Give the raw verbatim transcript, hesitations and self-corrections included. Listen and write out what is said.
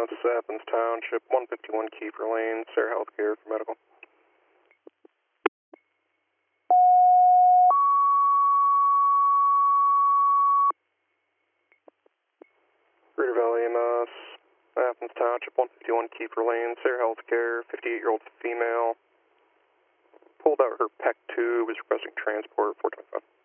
this is Athens Township, one fifty-one Kiefer Lane, Sarah Healthcare for medical. Greater Valley E M S, Athens Township, one fifty-one Kiefer Lane, Sarah Healthcare, fifty-eight-year-old female. Pulled out her P E C tube, is requesting transport, four twenty-five.